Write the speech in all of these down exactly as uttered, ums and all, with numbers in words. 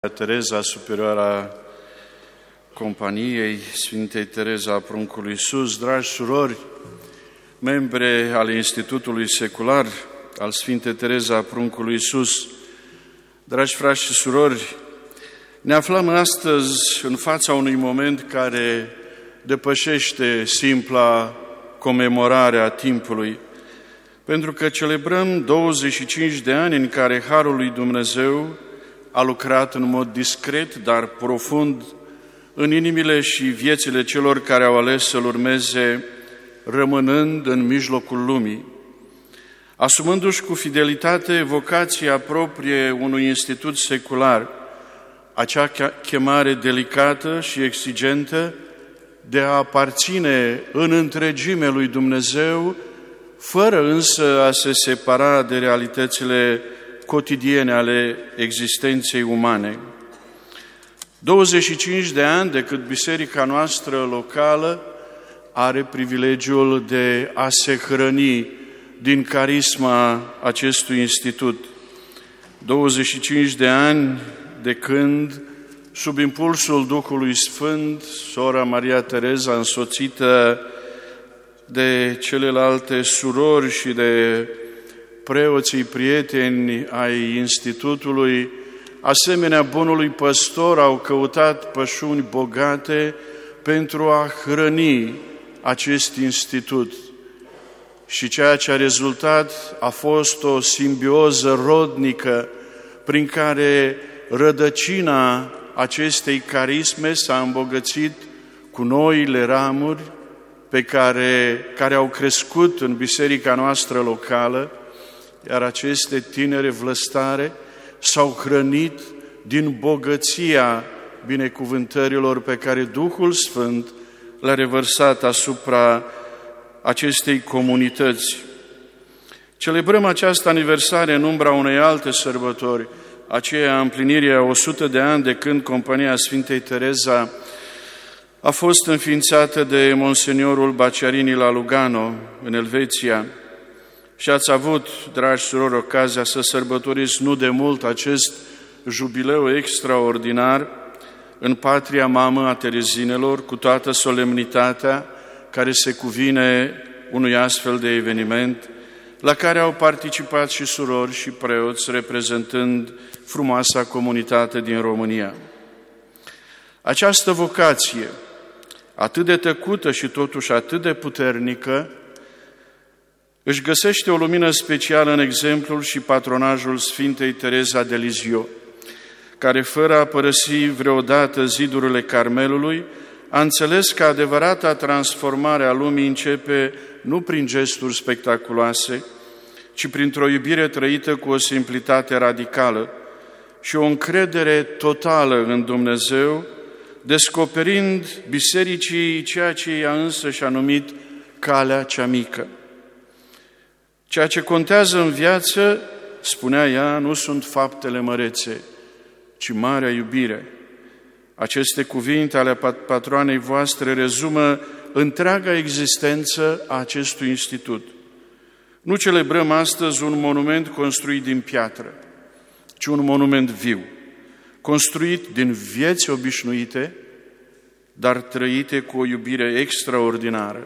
Tereza, superioara companiei Sfintei Tereza a Pruncului Iisus, dragi surori, membre ale Institutului Secular al Sfintei Tereza a Pruncului Iisus, dragi frați și surori, ne aflăm astăzi în fața unui moment care depășește simpla comemorare a timpului, pentru că celebrăm douăzeci și cinci de ani în care Harul lui Dumnezeu a lucrat în mod discret, dar profund, în inimile și viețile celor care au ales să-L urmeze, rămânând în mijlocul lumii. Asumându-și cu fidelitate vocația proprie unui institut secular, acea chemare delicată și exigentă de a aparține în întregime lui Dumnezeu, fără însă a se separa de realitățile cotidiene ale existenței umane. douăzeci și cinci de ani de când biserica noastră locală are privilegiul de a se hrăni din carisma acestui institut. douăzeci și cinci de ani de când, sub impulsul Duhului Sfânt, sora Maria Tereza, însoțită de celelalte surori și de preoții prieteni ai Institutului, asemenea bunului păstor, au căutat pășuni bogate pentru a hrăni acest institut. Și ceea ce a rezultat a fost o simbioză rodnică prin care rădăcina acestei carisme s-a îmbogățit cu noile ramuri pe care, care au crescut în biserica noastră locală, iar aceste tinere vlăstare s-au hrănit din bogăția binecuvântărilor pe care Duhul Sfânt le-a revărsat asupra acestei comunități. Celebrăm această aniversare în umbra unei alte sărbători, aceea împlinirii a o sută de ani de când Compania Sfintei Tereza a fost înființată de Monseniorul Baciarini la Lugano, în Elveția. Și ați avut, dragi surori, ocazia să sărbătoriți nu de mult acest jubileu extraordinar în patria mamă a Terezinelor, cu toată solemnitatea care se cuvine unui astfel de eveniment, la care au participat și surori și preoți, reprezentând frumoasa comunitate din România. Această vocație, atât de tăcută și totuși atât de puternică, își găsește o lumină specială în exemplul și patronajul Sfintei Tereza de Lisieux, care, fără a părăsi vreodată zidurile Carmelului, a înțeles că adevărata transformare a lumii începe nu prin gesturi spectaculoase, ci printr-o iubire trăită cu o simplitate radicală și o încredere totală în Dumnezeu, descoperind bisericii ceea ce ea însă și-a numit calea cea mică. Ceea ce contează în viață, spunea ea, nu sunt faptele mărețe, ci marea iubire. Aceste cuvinte ale patroanei voastre rezumă întreaga existență a acestui institut. Nu celebrăm astăzi un monument construit din piatră, ci un monument viu, construit din vieți obișnuite, dar trăite cu o iubire extraordinară.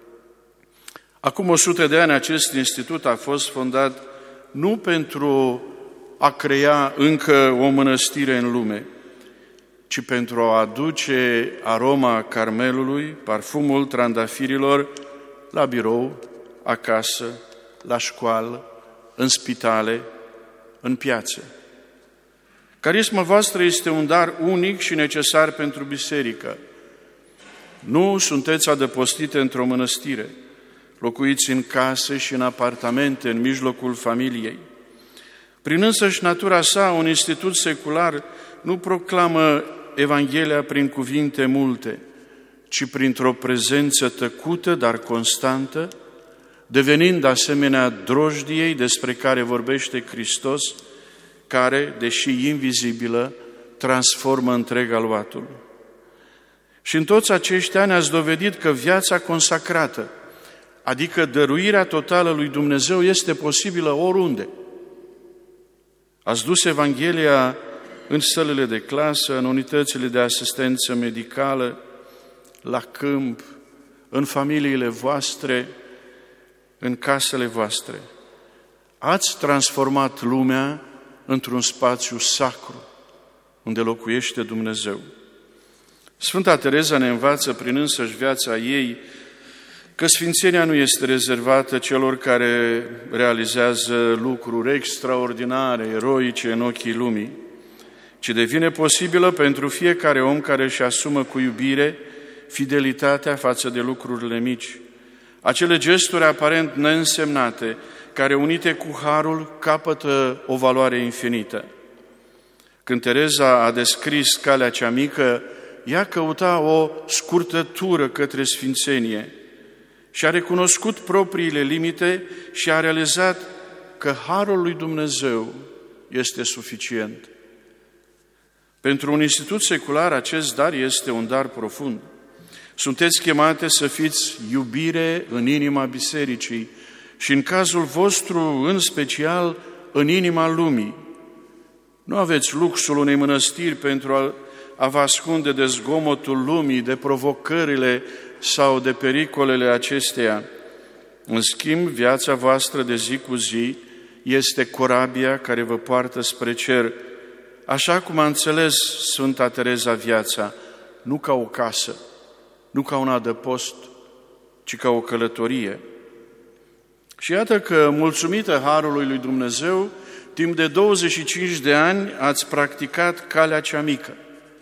Acum o sută de ani acest institut a fost fondat nu pentru a crea încă o mănăstire în lume, ci pentru a aduce aroma Carmelului, parfumul trandafirilor, la birou, acasă, la școală, în spitale, în piață. Carisma voastră este un dar unic și necesar pentru biserică. Nu sunteți adăpostite într-o mănăstire, locuiți în case și în apartamente, în mijlocul familiei. Prin însăși natura sa, un institut secular nu proclamă Evanghelia prin cuvinte multe, ci printr-o prezență tăcută, dar constantă, devenind asemenea drojdiei despre care vorbește Hristos, care, deși invizibilă, transformă întreg aluatul. Și în toți acești ani ați dovedit că viața consacrată, adică dăruirea totală lui Dumnezeu, este posibilă oriunde. Ați dus Evanghelia în sălile de clasă, în unitățile de asistență medicală, la câmp, în familiile voastre, în casele voastre. Ați transformat lumea într-un spațiu sacru, unde locuiește Dumnezeu. Sfânta Tereza ne învață prin însăși viața ei că sfințenia nu este rezervată celor care realizează lucruri extraordinare, eroice în ochii lumii, ci devine posibilă pentru fiecare om care își asumă cu iubire fidelitatea față de lucrurile mici, acele gesturi aparent neînsemnate, care unite cu harul capătă o valoare infinită. Când Tereza a descris calea cea mică, ea căuta o scurtătură către sfințenie și a recunoscut propriile limite și a realizat că harul lui Dumnezeu este suficient. Pentru un institut secular, acest dar este un dar profund. Sunteți chemate să fiți iubire în inima bisericii și în cazul vostru, în special, în inima lumii. Nu aveți luxul unei mănăstiri pentru a, a vă ascunde de zgomotul lumii, de provocările sau de pericolele acesteia. În schimb, viața voastră de zi cu zi este corabia care vă poartă spre cer, așa cum a înțeles Sfânta Tereza viața, nu ca o casă, nu ca un adăpost, ci ca o călătorie. Și iată că, mulțumită harului lui Dumnezeu, timp de douăzeci și cinci de ani ați practicat calea cea mică,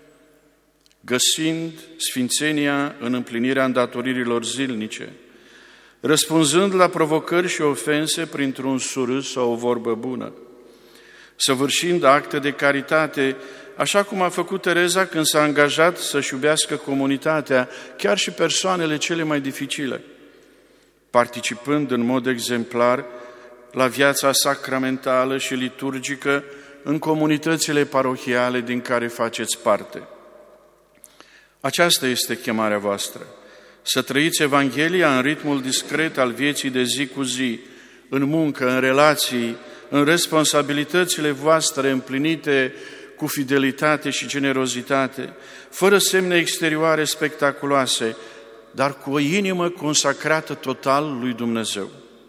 găsind sfințenia în împlinirea îndatoririlor zilnice, răspunzând la provocări și ofense printr-un surâs sau o vorbă bună, săvârșind acte de caritate, așa cum a făcut Tereza când s-a angajat să-și iubească comunitatea, chiar și persoanele cele mai dificile, participând în mod exemplar la viața sacramentală și liturgică în comunitățile parohiale din care faceți parte. Aceasta este chemarea voastră, să trăiți Evanghelia în ritmul discret al vieții de zi cu zi, în muncă, în relații, în responsabilitățile voastre împlinite cu fidelitate și generozitate, fără semne exterioare spectaculoase, dar cu o inimă consacrată total lui Dumnezeu.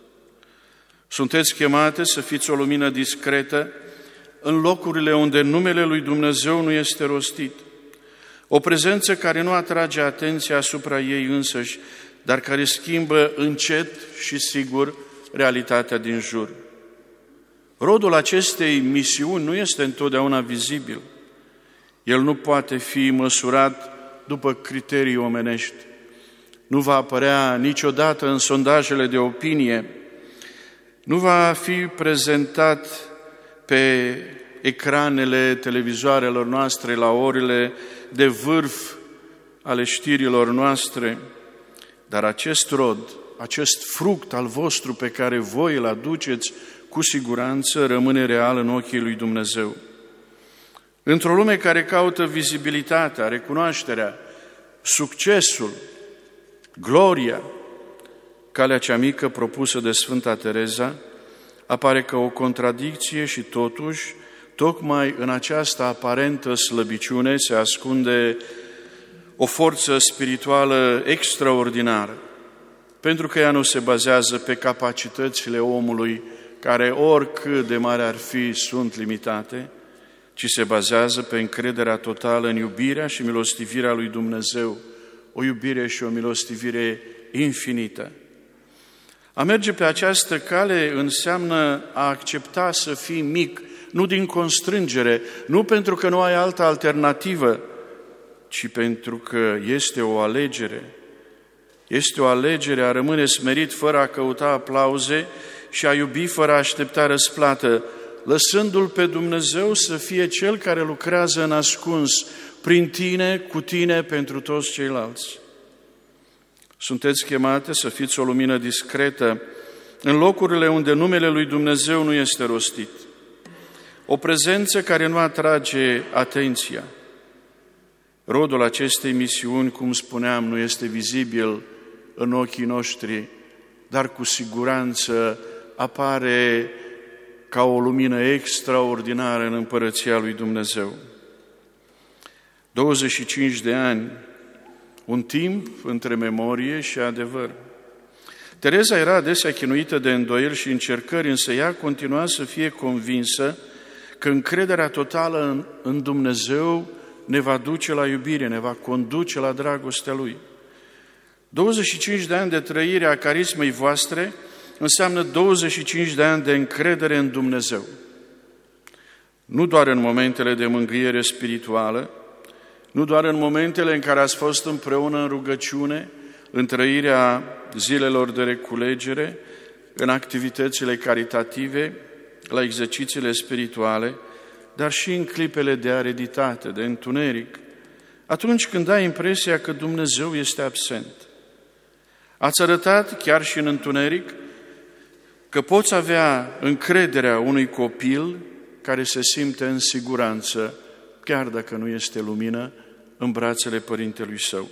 Sunteți chemate să fiți o lumină discretă în locurile unde numele lui Dumnezeu nu este rostit, o prezență care nu atrage atenția asupra ei însăși, dar care schimbă încet și sigur realitatea din jur. Rodul acestei misiuni nu este întotdeauna vizibil. El nu poate fi măsurat după criterii omenești. Nu va apărea niciodată în sondajele de opinie, nu va fi prezentat pe ecranele televizoarelor noastre la orele de vârf ale știrilor noastre, dar acest rod, acest fruct al vostru pe care voi îl aduceți, cu siguranță rămâne real în ochii lui Dumnezeu. Într-o lume care caută vizibilitatea, recunoașterea, succesul, gloria, calea cea mică propusă de Sfânta Tereza apare ca o contradicție și totuși, tocmai în această aparentă slăbiciune se ascunde o forță spirituală extraordinară, pentru că ea nu se bazează pe capacitățile omului, care oricât de mari ar fi, sunt limitate, ci se bazează pe încrederea totală în iubirea și milostivirea lui Dumnezeu, o iubire și o milostivire infinită. A merge pe această cale înseamnă a accepta să fii mic, nu din constrângere, nu pentru că nu ai altă alternativă, ci pentru că este o alegere. Este o alegere a rămâne smerit fără a căuta aplauze și a iubi fără a aștepta răsplată, lăsându-L pe Dumnezeu să fie Cel care lucrează în ascuns, prin tine, cu tine, pentru toți ceilalți. Sunteți chemate să fiți o lumină discretă în locurile unde numele lui Dumnezeu nu este rostit. O prezență care nu atrage atenția. Rodul acestei misiuni, cum spuneam, nu este vizibil în ochii noștri, dar cu siguranță apare ca o lumină extraordinară în împărăția lui Dumnezeu. douăzeci și cinci de ani, un timp între memorie și adevăr. Tereza era adesea chinuită de îndoieli și încercări, însă ea continua să fie convinsă că încrederea totală în, în Dumnezeu ne va duce la iubire, ne va conduce la dragostea Lui. douăzeci și cinci de ani de trăire a carismei voastre înseamnă douăzeci și cinci de ani de încredere în Dumnezeu. Nu doar în momentele de mângâiere spirituală, nu doar în momentele în care ați fost împreună în rugăciune, în trăirea zilelor de reculegere, în activitățile caritative, la exercițiile spirituale, dar și în clipele de areditate, de întuneric, atunci când ai impresia că Dumnezeu este absent. Ați arătat, chiar și în întuneric, că poți avea încrederea unui copil care se simte în siguranță, chiar dacă nu este lumină, în brațele părintelui său.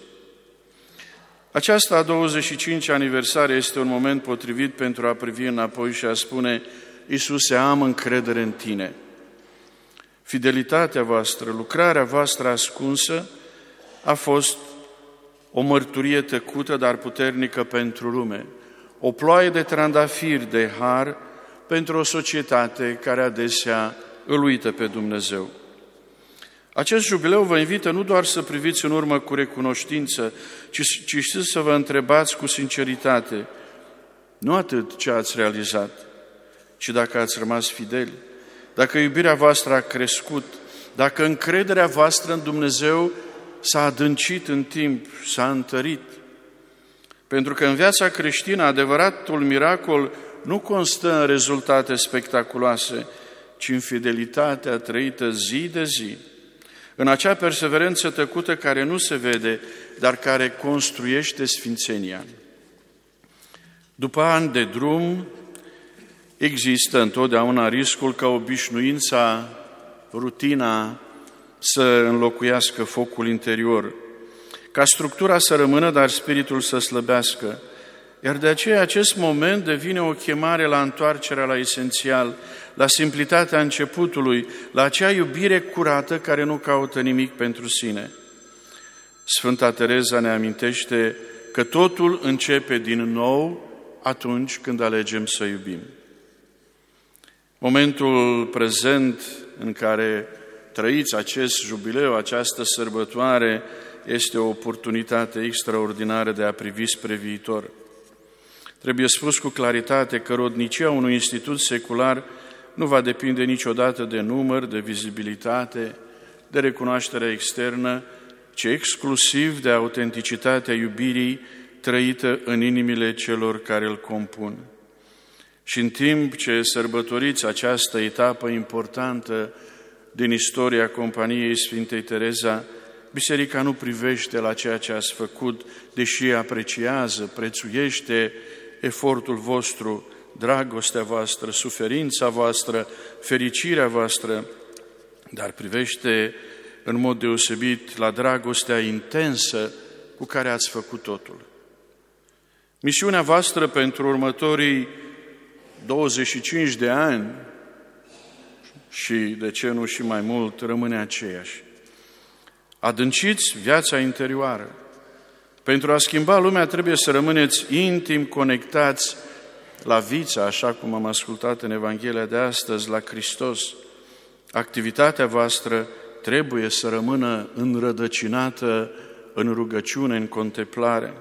Aceasta a douăzeci și cincea aniversare este un moment potrivit pentru a privi înapoi și a spune: Iisuse, am încredere în Tine. Fidelitatea voastră, lucrarea voastră ascunsă a fost o mărturie tăcută, dar puternică pentru lume, o ploaie de trandafiri de har pentru o societate care adesea îl uită pe Dumnezeu. Acest jubileu vă invită nu doar să priviți în urmă cu recunoștință, ci, ci și să vă întrebați cu sinceritate, nu atât ce ați realizat, ci dacă ați rămas fideli, dacă iubirea voastră a crescut, dacă încrederea voastră în Dumnezeu s-a adâncit în timp, s-a întărit. Pentru că în viața creștină adevăratul miracol nu constă în rezultate spectaculoase, ci în fidelitatea trăită zi de zi, în acea perseverență tăcută care nu se vede, dar care construiește sfințenia. După ani de drum, există întotdeauna riscul ca obișnuința, rutina să înlocuiască focul interior, ca structura să rămână, dar spiritul să slăbească. Iar de aceea acest moment devine o chemare la întoarcerea la esențial, la simplitatea începutului, la acea iubire curată care nu caută nimic pentru sine. Sfânta Tereza ne amintește că totul începe din nou atunci când alegem să iubim. Momentul prezent în care trăiți acest jubileu, această sărbătoare, este o oportunitate extraordinară de a privi spre viitor. Trebuie spus cu claritate că rodnicia unui institut secular nu va depinde niciodată de număr, de vizibilitate, de recunoaștere externă, ci exclusiv de autenticitatea iubirii trăită în inimile celor care îl compun. Și în timp ce sărbătoriți această etapă importantă din istoria Companiei Sfintei Tereza, Biserica nu privește la ceea ce ați făcut, deși apreciază, prețuiește efortul vostru, dragostea voastră, suferința voastră, fericirea voastră, dar privește în mod deosebit la dragostea intensă cu care ați făcut totul. Misiunea voastră pentru următorii douăzeci și cinci de ani și, de ce nu și mai mult, rămâne aceeași. Adânciți viața interioară. Pentru a schimba lumea trebuie să rămâneți intim conectați la vița, așa cum am ascultat în Evanghelia de astăzi, la Hristos. Activitatea voastră trebuie să rămână înrădăcinată în rugăciune, în contemplare.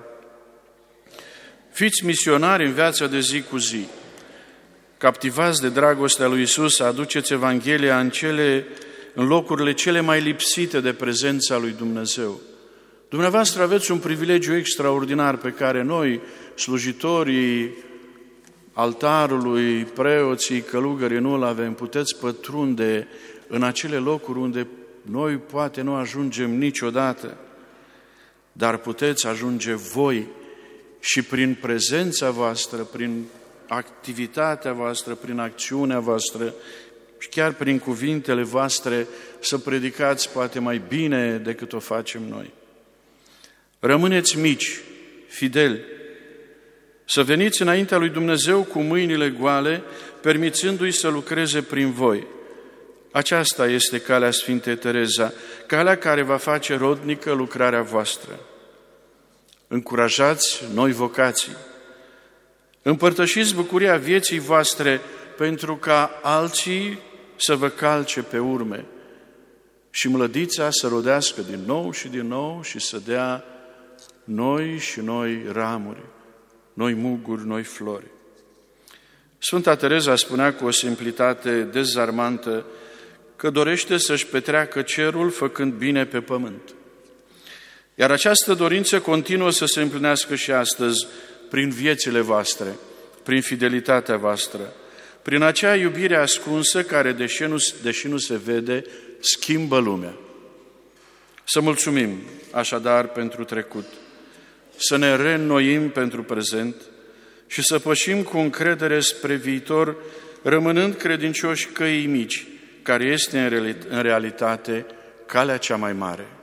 Fiți misionari în viața de zi cu zi. Captivați de dragostea lui Iisus, aduceți Evanghelia în, cele, în locurile cele mai lipsite de prezența lui Dumnezeu. Dumneavoastră aveți un privilegiu extraordinar pe care noi, slujitorii altarului, preoții, călugării, nu îl avem. Puteți pătrunde în acele locuri unde noi poate nu ajungem niciodată, dar puteți ajunge voi și prin prezența voastră, prin activitatea voastră, prin acțiunea voastră și chiar prin cuvintele voastre să predicați poate mai bine decât o facem noi. Rămâneți mici, fideli, să veniți înaintea lui Dumnezeu cu mâinile goale, permițându-i să lucreze prin voi. Aceasta este calea Sfintei Tereza, calea care va face rodnică lucrarea voastră. Încurajați noi vocații. Împărtășiți bucuria vieții voastre pentru ca alții să vă calce pe urme și mlădița să rodească din nou și din nou și să dea noi și noi ramuri, noi muguri, noi flori. Sfânta Tereza spunea cu o simplitate dezarmantă că dorește să-și petreacă cerul făcând bine pe pământ. Iar această dorință continuă să se împlinească și astăzi prin viețile voastre, prin fidelitatea voastră, prin acea iubire ascunsă care, deși nu, deși nu se vede, schimbă lumea. Să mulțumim așadar pentru trecut, să ne reînnoim pentru prezent și să pășim cu încredere spre viitor, rămânând credincioși căii mici, care este în realitate calea cea mai mare.